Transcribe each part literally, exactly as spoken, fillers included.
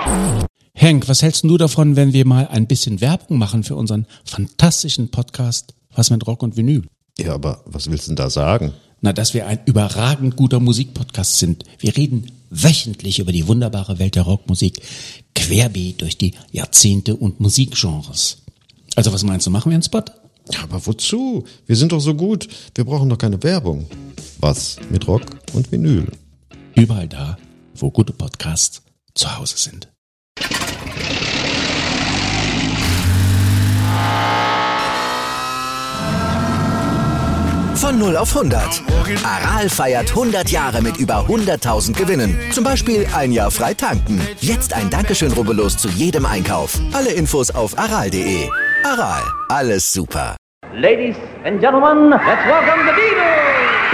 Henk, was hältst du davon, wenn wir mal ein bisschen Werbung machen für unseren fantastischen Podcast Was mit Rock und Vinyl? Ja, aber was willst du denn da sagen? Na, dass wir ein überragend guter Musikpodcast sind. Wir reden wöchentlich über die wunderbare Welt der Rockmusik, querbeet durch die Jahrzehnte und Musikgenres. Also was meinst du, machen wir einen Spot? Ja, aber wozu? Wir sind doch so gut. Wir brauchen doch keine Werbung. Was mit Rock und Vinyl? Überall da, wo gute Podcasts zu Hause sind. Von null auf hundert. Aral feiert hundert Jahre mit über hunderttausend Gewinnen. Zum Beispiel ein Jahr frei tanken. Jetzt ein Dankeschön, rubbellos zu jedem Einkauf. Alle Infos auf aral punkt de. Aral, alles super. Ladies and gentlemen, let's welcome the Beatles!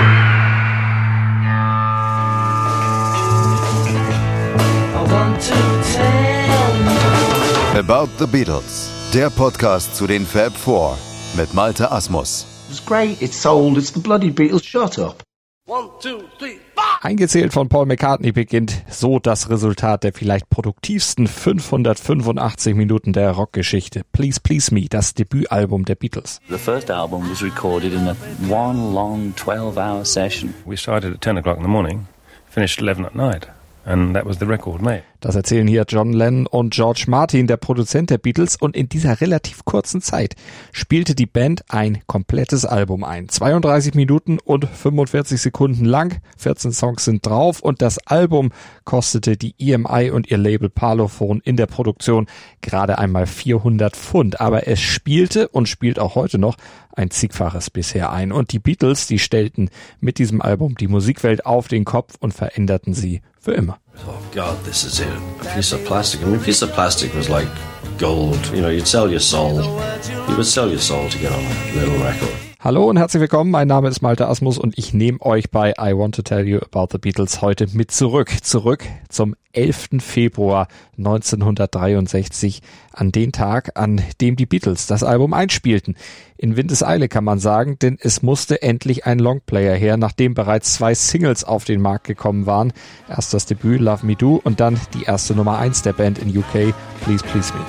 I want to tell you. About the Beatles, der Podcast zu den Fab Four mit Malte Asmus. It's great, it's sold, it's the bloody Beatles, shut up. One, two, three, four! Eingezählt von Paul McCartney beginnt so das Resultat der vielleicht produktivsten fünfhundertfünfundachtzig Minuten der Rockgeschichte. Please Please Me, das Debütalbum der Beatles. The first album was recorded in a one long twelve hour session. We started at ten o'clock in the morning, finished eleven at night. And that was the record made. Das erzählen hier John Lennon und George Martin, der Produzent der Beatles, und in dieser relativ kurzen Zeit spielte die Band ein komplettes Album ein. zweiunddreißig Minuten und fünfundvierzig Sekunden lang, vierzehn Songs sind drauf und das Album kostete die E M I und ihr Label Parlophone in der Produktion gerade einmal vierhundert Pfund. Aber es spielte und spielt auch heute noch ein Zigfaches bisher ein. Und die Beatles, die stellten mit diesem Album die Musikwelt auf den Kopf und veränderten sie für immer. Oh God, this is it. A piece of plastic. I mean, a piece of plastic was like gold. You know, you'd sell your soul. You would sell your soul to get on a little record. Hallo und herzlich willkommen, mein Name ist Malte Asmus und ich nehme euch bei I Want to Tell You About the Beatles heute mit zurück. Zurück zum elften Februar neunzehnhundertdreiundsechzig, an den Tag, an dem die Beatles das Album einspielten. In Windeseile kann man sagen, denn es musste endlich ein Longplayer her, nachdem bereits zwei Singles auf den Markt gekommen waren. Erst das Debüt Love Me Do und dann die erste Nummer eins der Band in U K, Please Please Me.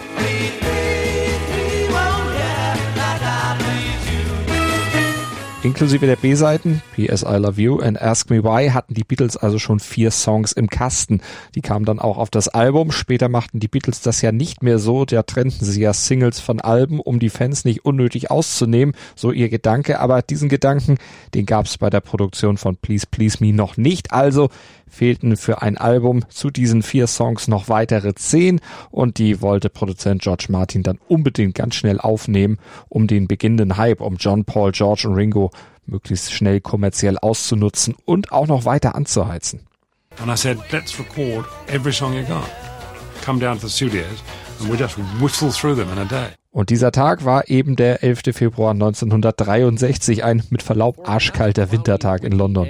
Inklusive der B-Seiten, P S I Love You and Ask Me Why, hatten die Beatles also schon vier Songs im Kasten. Die kamen dann auch auf das Album. Später machten die Beatles das ja nicht mehr so. Da trennten sie ja Singles von Alben, um die Fans nicht unnötig auszunehmen. So ihr Gedanke. Aber diesen Gedanken, den gab es bei der Produktion von Please Please Me noch nicht. Also fehlten für ein Album zu diesen vier Songs noch weitere zehn. Und die wollte Produzent George Martin dann unbedingt ganz schnell aufnehmen, um den beginnenden Hype um John, Paul, George und Ringo möglichst schnell kommerziell auszunutzen und auch noch weiter anzuheizen. And I said, let's record every song you got. Come down to the studios and we just whistle through them in a day. Und dieser Tag war eben der elfte Februar neunzehnhundertdreiundsechzig, ein mit Verlaub arschkalter Wintertag in London.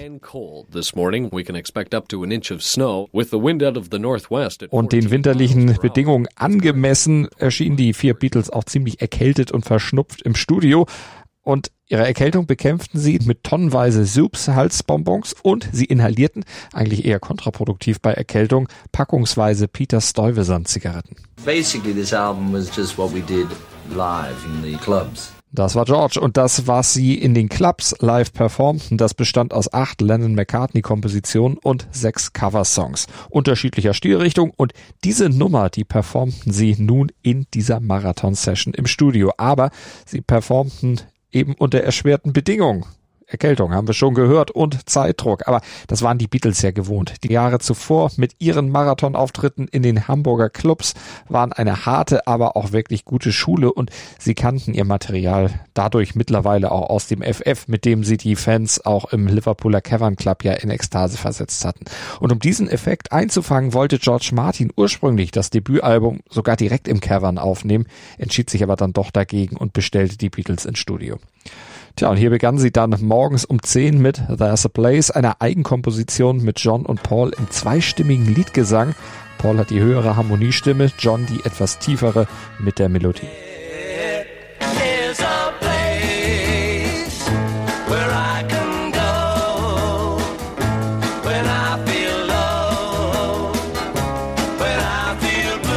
Und den winterlichen Bedingungen angemessen erschienen die vier Beatles auch ziemlich erkältet und verschnupft im Studio. Und ihre Erkältung bekämpften sie mit tonnenweise Soups, Halsbonbons und sie inhalierten, eigentlich eher kontraproduktiv bei Erkältung, packungsweise Peter Stuyvesant-Zigaretten. Basically, this album was just what we did live in the clubs. Das war George und das, was sie in den Clubs live performten, das bestand aus acht Lennon-McCartney-Kompositionen und sechs Coversongs unterschiedlicher Stilrichtung und diese Nummer, die performten sie nun in dieser Marathon-Session im Studio, aber sie performten eben unter erschwerten Bedingungen. Erkältung haben wir schon gehört und Zeitdruck, aber das waren die Beatles ja gewohnt. Die Jahre zuvor mit ihren Marathonauftritten in den Hamburger Clubs waren eine harte, aber auch wirklich gute Schule und sie kannten ihr Material dadurch mittlerweile auch aus dem F F, mit dem sie die Fans auch im Liverpooler Cavern Club ja in Ekstase versetzt hatten. Und um diesen Effekt einzufangen, wollte George Martin ursprünglich das Debütalbum sogar direkt im Cavern aufnehmen, entschied sich aber dann doch dagegen und bestellte die Beatles ins Studio. Tja, und hier begann sie dann morgens um zehn mit There's a Place, einer Eigenkomposition mit John und Paul im zweistimmigen Liedgesang. Paul hat die höhere Harmoniestimme, John die etwas tiefere mit der Melodie. When I feel low, when I feel blue.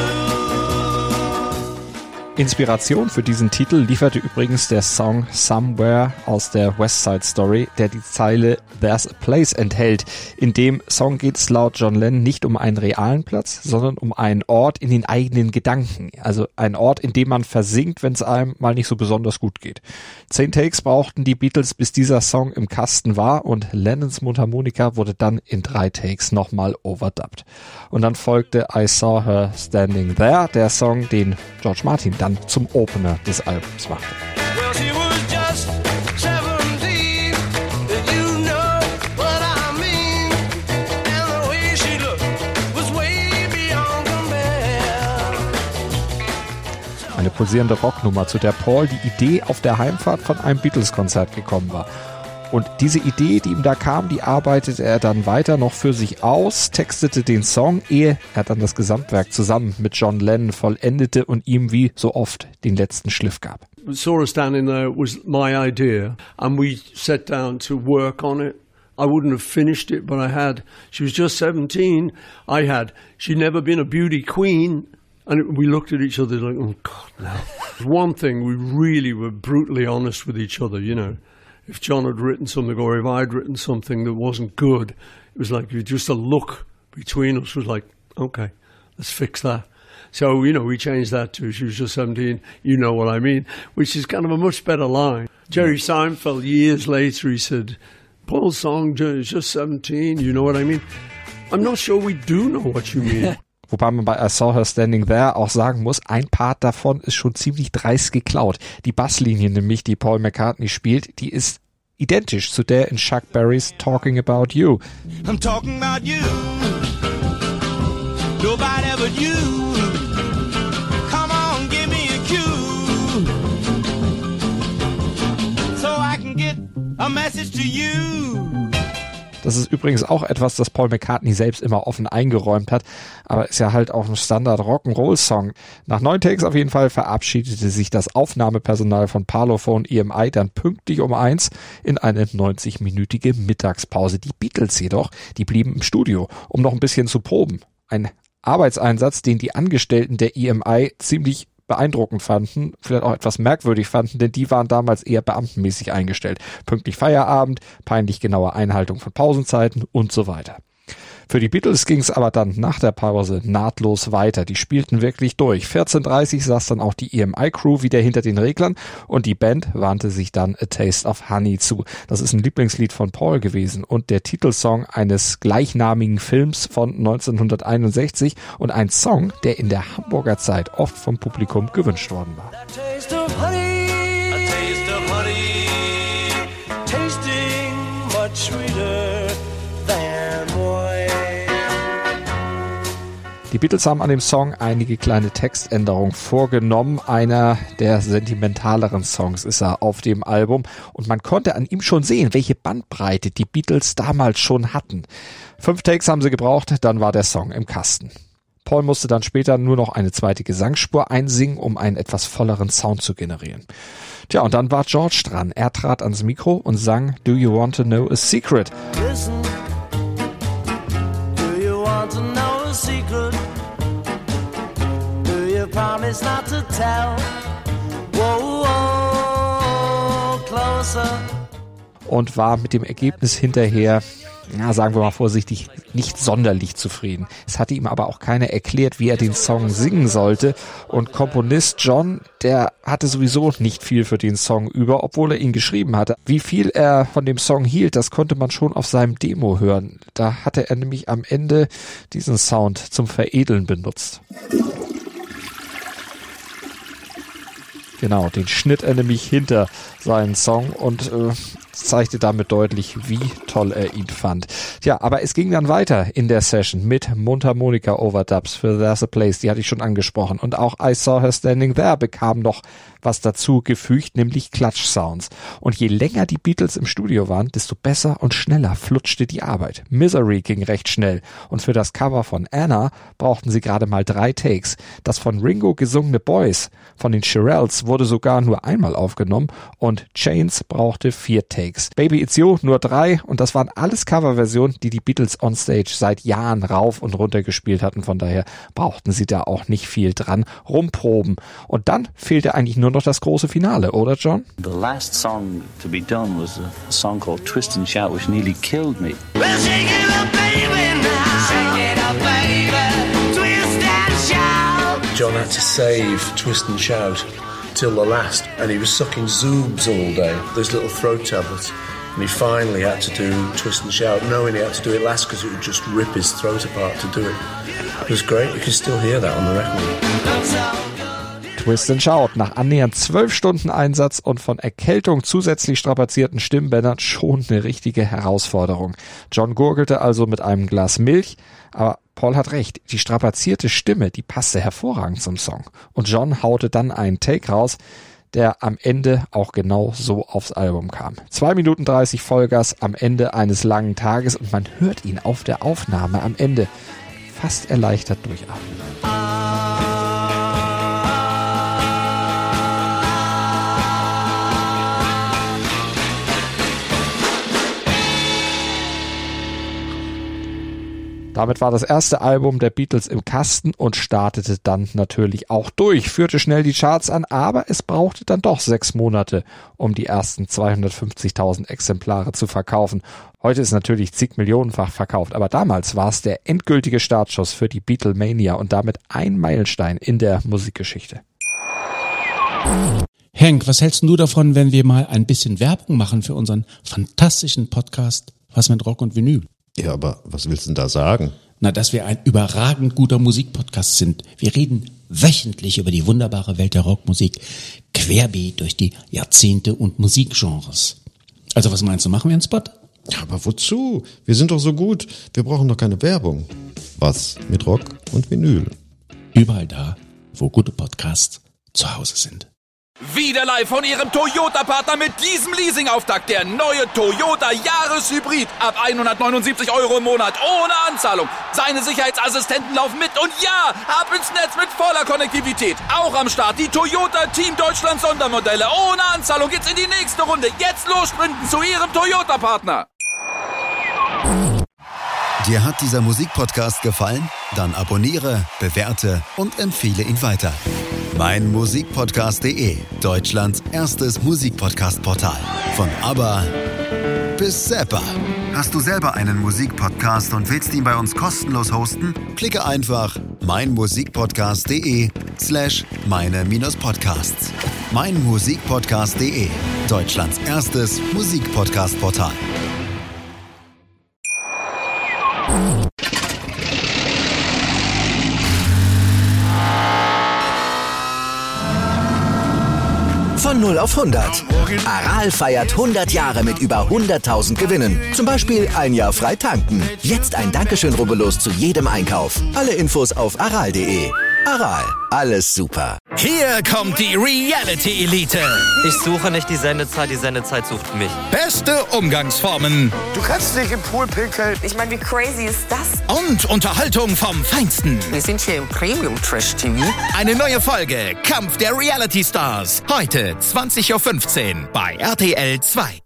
Inspiration für diesen Titel lieferte übrigens der Song Somewhere aus der West Side Story, der die Zeile There's a Place enthält. In dem Song geht es laut John Lennon nicht um einen realen Platz, sondern um einen Ort in den eigenen Gedanken. Also ein Ort, in dem man versinkt, wenn es einem mal nicht so besonders gut geht. Zehn Takes brauchten die Beatles, bis dieser Song im Kasten war, und Lennons Mundharmonika wurde dann in drei Takes nochmal overdubbed. Und dann folgte I Saw Her Standing There, der Song, den George Martin dann zum Opener des Albums machte. Well, she was just seventeen, you know what I mean, and the way she looked was way beyond compare. Eine pulsierende Rocknummer, zu der Paul die Idee auf der Heimfahrt von einem Beatles-Konzert gekommen war. Und diese Idee, die ihm da kam, die arbeitete er dann weiter noch für sich aus, textete den Song, ehe er dann das Gesamtwerk zusammen mit John Lennon vollendete und ihm wie so oft den letzten Schliff gab. Saw Her Standing There was my idea, and we sat down to work on it. I wouldn't have finished it, but I had. She was just seventeen. I had. She'd never been a beauty queen. And we looked at each other like, oh God, no. One thing, we really were brutally honest with each other, you know. If John had written something or if I'd written something that wasn't good, it was like just a look between us was like, okay, let's fix that. So, you know, we changed that to she was just seventeen, you know what I mean, which is kind of a much better line. Jerry Seinfeld, years later, he said, Paul's song is just seventeen, you know what I mean? I'm not sure we do know what you mean. Wobei man bei I Saw Her Standing There auch sagen muss, ein Part davon ist schon ziemlich dreist geklaut. Die Basslinie nämlich, die Paul McCartney spielt, die ist identisch zu der in Chuck Berrys Talking About You. I'm talking about you, nobody but you. Come on, give me a cue, so I can get a message to you. Das ist übrigens auch etwas, das Paul McCartney selbst immer offen eingeräumt hat, aber ist ja halt auch ein Standard-Rock'n'Roll-Song. Nach neun Takes auf jeden Fall verabschiedete sich das Aufnahmepersonal von Parlophone E M I dann pünktlich um eins in eine neunzig-minütige Mittagspause. Die Beatles jedoch, die blieben im Studio, um noch ein bisschen zu proben. Ein Arbeitseinsatz, den die Angestellten der E M I ziemlich beeindruckend fanden, vielleicht auch etwas merkwürdig fanden, denn die waren damals eher beamtenmäßig eingestellt. Pünktlich Feierabend, peinlich genaue Einhaltung von Pausenzeiten und so weiter. Für die Beatles ging es aber dann nach der Pause nahtlos weiter. Die spielten wirklich durch. vierzehn Uhr dreißig saß dann auch die E M I-Crew wieder hinter den Reglern und die Band wandte sich dann A Taste of Honey zu. Das ist ein Lieblingslied von Paul gewesen und der Titelsong eines gleichnamigen Films von neunzehnhunderteinundsechzig und ein Song, der in der Hamburger Zeit oft vom Publikum gewünscht worden war. A taste of honey, a taste of honey, tasting much sweeter than wine. Die Beatles haben an dem Song einige kleine Textänderungen vorgenommen. Einer der sentimentaleren Songs ist er auf dem Album und man konnte an ihm schon sehen, welche Bandbreite die Beatles damals schon hatten. Fünf Takes haben sie gebraucht, dann war der Song im Kasten. Paul musste dann später nur noch eine zweite Gesangsspur einsingen, um einen etwas volleren Sound zu generieren. Tja, und dann war George dran. Er trat ans Mikro und sang Do You Want to Know a Secret? Listen, do you want to know a secret? Do you promise not to tell? Whoa, whoa, closer. Und war mit dem Ergebnis hinterher, na, sagen wir mal vorsichtig, nicht sonderlich zufrieden. Es hatte ihm aber auch keiner erklärt, wie er den Song singen sollte. Und Komponist John, der hatte sowieso nicht viel für den Song über, obwohl er ihn geschrieben hatte. Wie viel er von dem Song hielt, das konnte man schon auf seinem Demo hören. Da hatte er nämlich am Ende diesen Sound zum Veredeln benutzt. Genau, den schnitt er nämlich hinter seinen Song und äh, zeigte damit deutlich, wie toll er ihn fand. Tja, aber es ging dann weiter in der Session mit Mundharmonika-Overdubs für There's a Place, die hatte ich schon angesprochen. Und auch I Saw Her Standing There bekam noch was dazu gefügt, nämlich Klatsch-Sounds. Und je länger die Beatles im Studio waren, desto besser und schneller flutschte die Arbeit. Misery ging recht schnell und für das Cover von Anna brauchten sie gerade mal drei Takes. Das von Ringo gesungene Boys von den Shirelles wurde sogar nur einmal aufgenommen und Chains brauchte vier Takes. Takes. Baby It's You nur drei und das waren alles Coverversionen, die die Beatles on Stage seit Jahren rauf und runter gespielt hatten. Von daher brauchten sie da auch nicht viel dran rumproben. Und dann fehlte eigentlich nur noch das große Finale, oder John? The last song to be done was a song called Twist and Shout, which nearly killed me. Well, shake it up, baby, now. Shake it up, baby. Twist and shout. John had to save Twist and Shout till the last, and he was sucking Zoobs all day, those little throat tablets. And he finally had to do Twist and Shout, knowing he had to do it last because it would just rip his throat apart to do it. It was great. You can still hear that on the record. Twist and Shout nach annähernd zwölf Stunden Einsatz und von Erkältung zusätzlich strapazierten Stimmbändern schon eine richtige Herausforderung. John gurgelte also mit einem Glas Milch, aber Paul hat recht, die strapazierte Stimme, die passte hervorragend zum Song. Und John haute dann einen Take raus, der am Ende auch genau so aufs Album kam. zwei Minuten dreißig Vollgas am Ende eines langen Tages und man hört ihn auf der Aufnahme am Ende fast erleichtert durchatmen. Damit war das erste Album der Beatles im Kasten und startete dann natürlich auch durch, führte schnell die Charts an, aber es brauchte dann doch sechs Monate, um die ersten zweihundertfünfzigtausend Exemplare zu verkaufen. Heute ist natürlich zig Millionenfach verkauft, aber damals war es der endgültige Startschuss für die Beatlemania und damit ein Meilenstein in der Musikgeschichte. Hank, was hältst du davon, wenn wir mal ein bisschen Werbung machen für unseren fantastischen Podcast Was mit Rock und Vinyl? Ja, aber was willst du denn da sagen? Na, dass wir ein überragend guter Musikpodcast sind. Wir reden wöchentlich über die wunderbare Welt der Rockmusik, querbeet durch die Jahrzehnte und Musikgenres. Also was meinst du, machen wir einen Spot? Ja, aber wozu? Wir sind doch so gut. Wir brauchen doch keine Werbung. Was mit Rock und Vinyl? Überall da, wo gute Podcasts zu Hause sind. Wieder live von Ihrem Toyota-Partner mit diesem Leasing-Auftakt. Der neue Toyota Jahreshybrid. Ab hundertneunundsiebzig Euro im Monat. Ohne Anzahlung. Seine Sicherheitsassistenten laufen mit. Und ja, ab ins Netz mit voller Konnektivität. Auch am Start die Toyota Team Deutschland Sondermodelle. Ohne Anzahlung geht's in die nächste Runde. Jetzt los sprinten zu Ihrem Toyota-Partner. Dir hat dieser Musikpodcast gefallen? Dann abonniere, bewerte und empfehle ihn weiter. mein Musikpodcast punkt de, Deutschlands erstes Musikpodcast-Portal. Von ABBA bis Zappa. Hast du selber einen Musikpodcast und willst ihn bei uns kostenlos hosten? Klicke einfach meinmusikpodcast punkt de slash meine-podcasts. meinmusikpodcast punkt de, Deutschlands erstes Musikpodcast-Portal. Von null auf hundert. Aral feiert hundert Jahre mit über hunderttausend Gewinnen. Zum Beispiel ein Jahr frei tanken. Jetzt ein Dankeschön, rubbellos zu jedem Einkauf. Alle Infos auf aral punkt de. Aral, alles super. Hier kommt die Reality Elite. Ich suche nicht die Sendezeit, die Sendezeit sucht mich. Beste Umgangsformen. Du kannst nicht im Pool pinkeln. Ich meine, wie crazy ist das? Und Unterhaltung vom Feinsten. Wir sind hier im Premium-Trash-T V. Eine neue Folge, Kampf der Reality Stars. Heute zwanzig Uhr fünfzehn bei R T L zwei.